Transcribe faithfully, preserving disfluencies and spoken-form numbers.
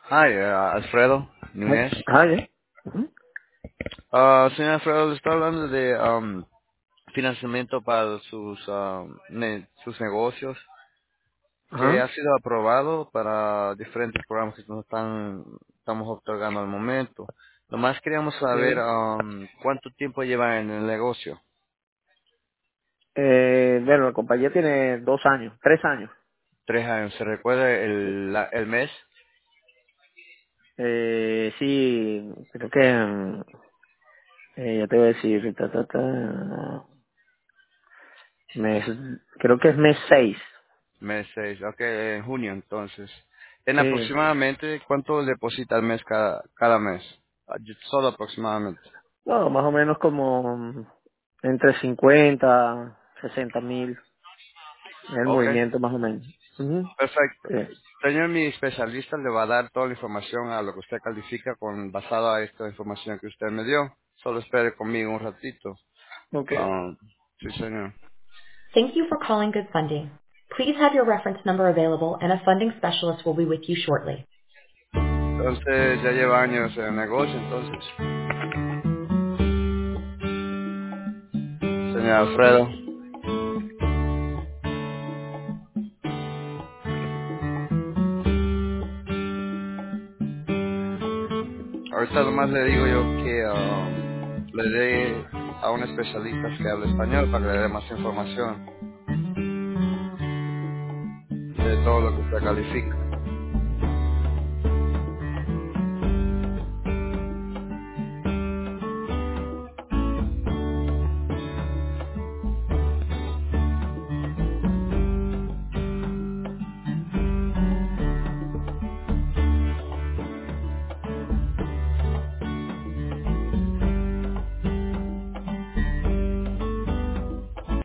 Hi, uh, Alfredo Hi. Núñez. Hi. eh. Ujú. Uh, señor Alfredo, le está hablando de um, financiamiento para sus, um, ne- sus negocios que Ajá. ha sido aprobado para diferentes programas que nos están, estamos otorgando al momento. Nomás queríamos saber Okay. um, cuánto tiempo lleva en el negocio. Eh, bueno, la compañía tiene dos años, tres años. Tres años. ¿Se recuerda el, la- el mes? Eh, sí, creo que, mm, eh, ya te voy a decir, ta, ta, ta, mes, creo que es mes seis. Mes seis. Ok, en junio entonces. En Sí. aproximadamente, ¿cuánto deposita al mes cada, cada mes? Ah, yo- Solo aproximadamente. No, más o menos como mm, entre cincuenta, sesenta mil, el Ok. movimiento más o menos. Ujú. Perfecto. Sí. Señor, mi especialista le va a dar toda la información a lo que usted califica con basado a esta información que usted me dio. Solo espere conmigo un ratito. Okay. Um, sí, señor. Thank you for calling Good Funding. Please have your reference number available and a funding specialist will be with you shortly. Entonces, ya lleva años en el negocio, entonces. Señor Alfredo. Ahorita nomás le digo yo que um, le dé a un especialista que hable español para que le dé más información de todo lo que usted califica.